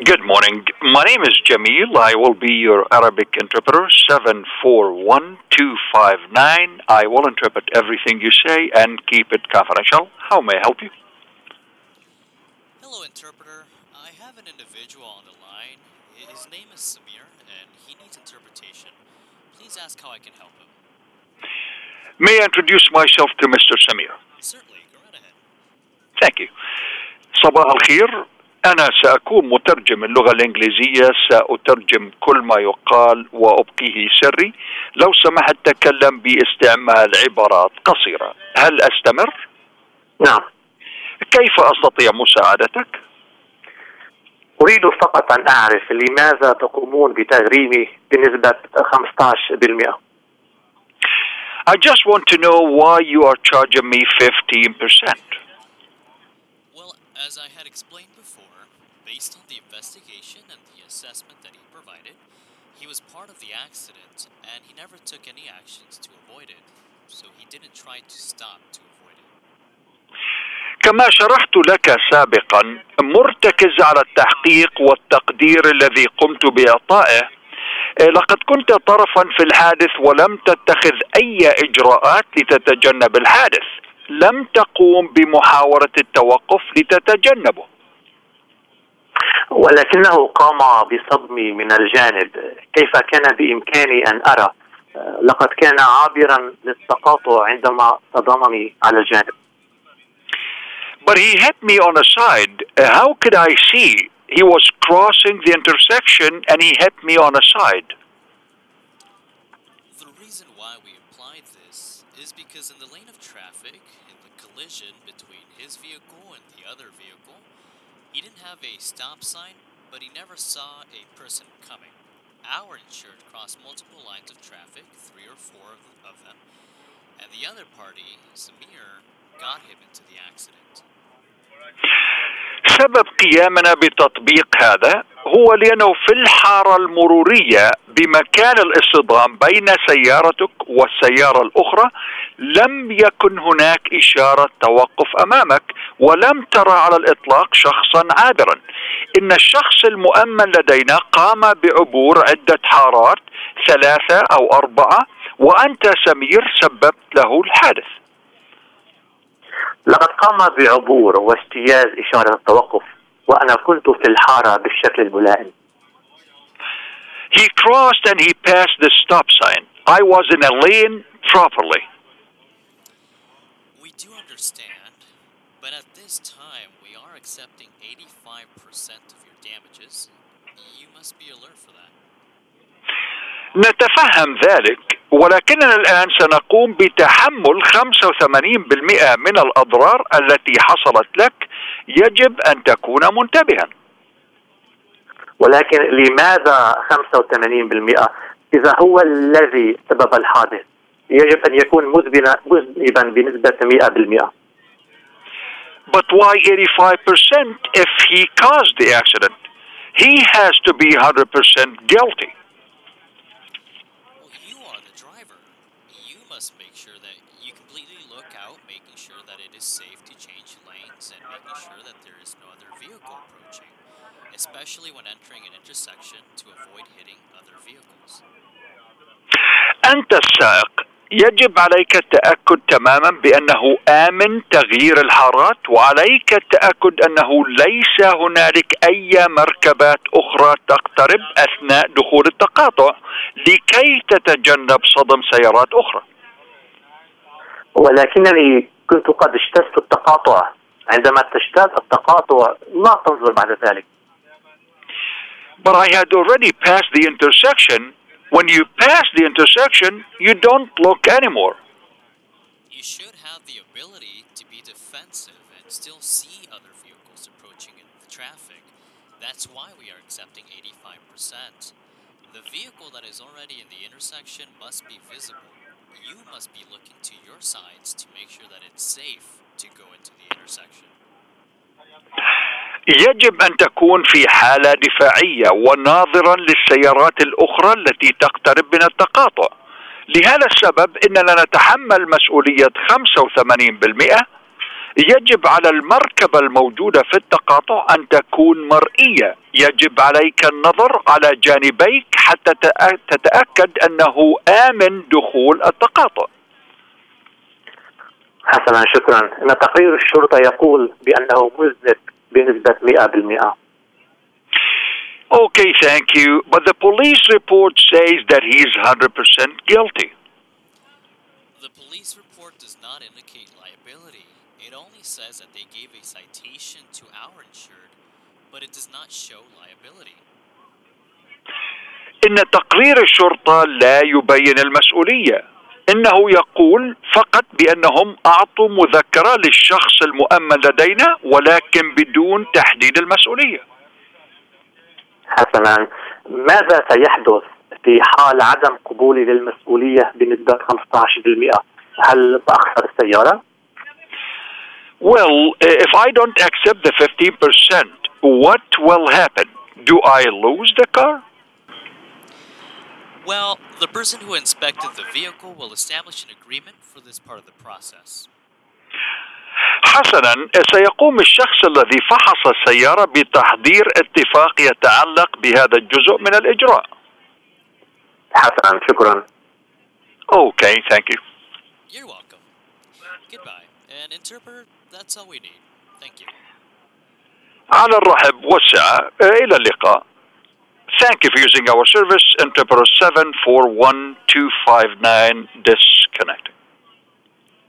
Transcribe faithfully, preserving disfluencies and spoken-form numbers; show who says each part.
Speaker 1: Good morning. My name is Jamil. I will be your Arabic interpreter. seven four one two five nine. I will interpret everything you say and keep it confidential. How may I help you?
Speaker 2: Hello, interpreter. I have an individual on the line. His name is Samir, and he needs interpretation. Please ask how I can help him.
Speaker 1: May I introduce myself to Mister Samir?
Speaker 2: Certainly. Go right ahead.
Speaker 1: Thank you. صباح الخير. أنا سأكون مترجم اللغة الإنجليزية. سأترجم كل ما يقال وأبقيه سري. لو سمحت تكلم باستعمال عبارات قصيرة. هل أستمر؟
Speaker 3: نعم.
Speaker 1: كيف أستطيع مساعدتك؟
Speaker 3: أريد فقط أن أعرف لماذا تقومون بتغريمي بنسبة خمسة عشر بالمئة.
Speaker 1: I just want to know why you are charging me fifteen percent.
Speaker 2: Well, as I had explained before, based on the investigation and the assessment that he provided, he was part of the accident and he never took any actions to avoid it, so he didn't try to stop to avoid it.
Speaker 1: كما شرحت لك سابقا، مرتكز على التحقيق والتقدير الذي قمت بإعطائه. لقد كنت طرفا في الحادث ولم تتخذ أي إجراءات لتتجنب الحادث. لم تقوم بمحاولة التوقف لتتجنبه.
Speaker 3: ولكنه قام بصدمي من الجانب. كيف كان بإمكاني أن أرى؟ لقد كان عابرا للتقاطع عندما صدمني على الجانب.
Speaker 1: But he hit me on the side. How could I see? He was crossing the intersection and he hit me on the side.
Speaker 2: The reason why we applied this is because in the lane of traffic, in the collision between his vehicle and the other vehicle, he didn't have a stop sign, but he never saw a person coming. Our insured crossed multiple lines of traffic, three or four of them, and the other party, Samir, got him into the accident.
Speaker 1: سبب قيامنا بتطبيق هذا هو لأنه في الحارة المرورية بمكان الاصطدام بين سيارتك والسيارة الأخرى لم يكن هناك إشارة توقف أمامك ولم ترى على الإطلاق شخصا عابرا. إن الشخص المؤمن لدينا قام بعبور عدة حارات، ثلاثة أو أربعة، وأنت سمير سببت له الحادث.
Speaker 3: لقد قام بعبور واجتياز إشارة التوقف وأنا كنت في الحارة بالشكل الملائم.
Speaker 1: He crossed and he passed the stop sign. I was in a lane properly.
Speaker 2: We do understand, but at this time we are accepting eighty-five percent of your damages. You must be alert for that.
Speaker 1: نتفهم ذلك، ولكننا الآن سنقوم بتحمل خمسة وثمانين بالمئة من الأضرار التي حصلت لك. يجب أن تكون منتبها.
Speaker 3: ولكن لماذا خمسة وثمانين بالمئة إذا هو الذي سبب الحادث؟ يجب أن يكون مذنبا مذنبا بنسبة مئة بالمئة.
Speaker 1: But why eighty-five percent if he caused the accident? He has to be one hundred percent guilty.
Speaker 2: Make sure that you completely look out, making sure that it is safe to change lanes and making sure that there is no other vehicle approaching, especially when entering an intersection to avoid hitting other vehicles.
Speaker 1: أنت السائق، يجب عليك التأكد تماما بأنه آمن تغيير الحارات، وعليك التأكد أنه ليس هنالك أي مركبات أخرى تقترب أثناء دخول التقاطع لكي تتجنب صدم سيارات أخرى.
Speaker 3: ولكنني كنت قد اجتزت التقاطع. عندما تجتاز التقاطع لا تنظر بعد ذلك.
Speaker 1: But I had already passed the intersection. When you pass the intersection, you don't look anymore.
Speaker 2: You should have the ability to be defensive and still see other vehicles approaching in the traffic. That's why we are accepting eighty-five percent. The vehicle that is already in the intersection must be visible. You must be looking to your sides to make sure that it's safe to go into the intersection.
Speaker 1: يجب أن تكون في حالة دفاعية وناظرا للسيارات الأخرى التي تقترب من التقاطع. لهذا السبب إننا نتحمل مسؤولية خمسة وثمانين بالمئة يجب على المركبة الموجودة في التقاطع أن تكون مرئية. يجب عليك النظر على جانبيك حتى تتأكد أنه آمن دخول التقاطع.
Speaker 3: حسنا، شكرا. إن تقرير الشرطة يقول بأنه مذنب بنسبة مئة بالمئة.
Speaker 1: Okay, thank you. But the police report says that he is one hundred percent guilty.
Speaker 2: The police report does not indicate liability. It only says that they gave a citation to our insured, but it does not show liability.
Speaker 1: إن تقرير الشرطة لا يبين المسؤولية. إنه يقول فقط بأنهم أعطوا مذكرة للشخص المؤمن لدينا، ولكن بدون تحديد المسؤولية.
Speaker 3: حسنا، ماذا سيحدث في حال عدم قبولي للمسؤولية بنسبة خمسة عشر بالمئة؟ هل سأخسر السيارة؟
Speaker 1: Well, if I don't accept the fifteen percent, what will happen? Do I lose the car?
Speaker 2: Well, the person who inspected the vehicle will establish an agreement for this part of the process.
Speaker 1: حسنا، سيقوم الشخص الذي فحص السيارة بتحضير اتفاق يتعلق بهذا الجزء من الإجراء.
Speaker 3: حسنا، شكرا.
Speaker 1: Okay, thank you.
Speaker 2: You're welcome. Goodbye. And interpreter, that's all we need. Thank you.
Speaker 1: على الرحب والسعة. إلى اللقاء. Thank you for using our service. Interpreter seven four one two five nine disconnecting.